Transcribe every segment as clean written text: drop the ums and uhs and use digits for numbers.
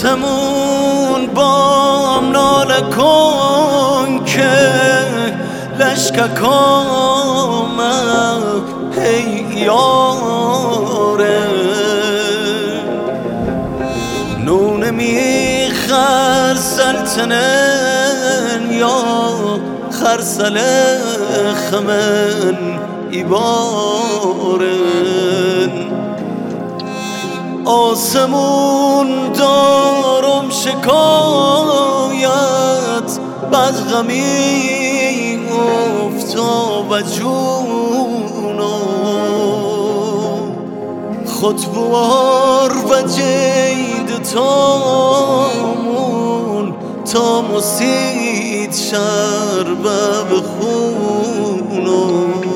آسمون بام ناله کن که لشکک آمد هی یاره نونه میخر سلطنن یا خرسل خمن ایبارن آسمون دارم شکایت بد غمی افتاب جونو خطبوار و جید تامون تا مسید شربه بخونم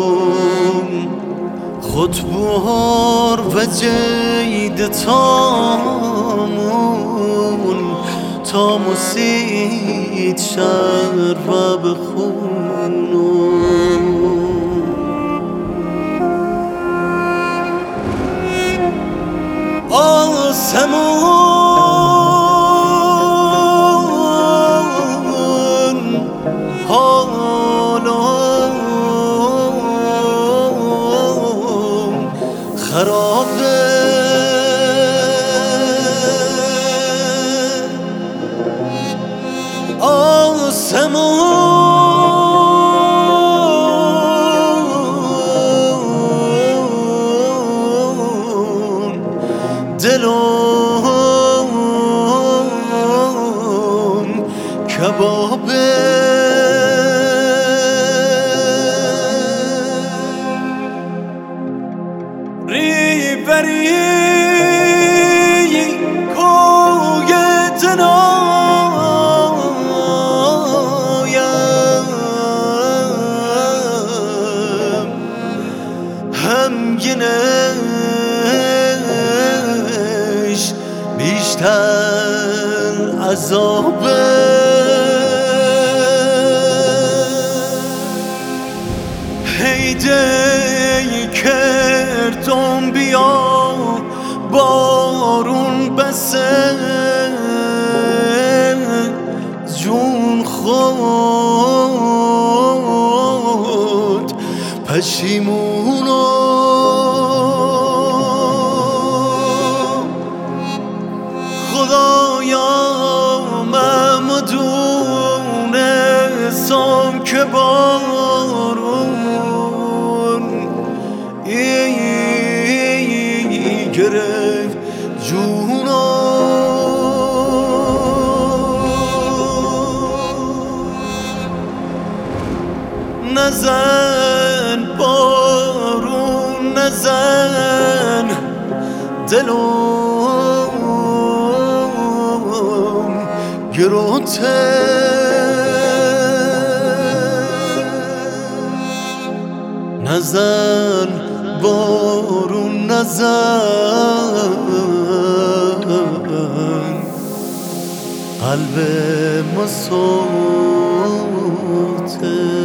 خطبوار و جید تامون تا مسید شربه بخونم آسمون حالم خرابه آسمون دلم کبابه ریبری کوی دنایم همگینش بیشتر عذابه هیدی کردم بیا بارون بسه جون خود پشیمونم خدایا من دونستم که بارون گرفت جونم نزن بارون نزن دلم گروته نزن بارون نزن قلب مسوته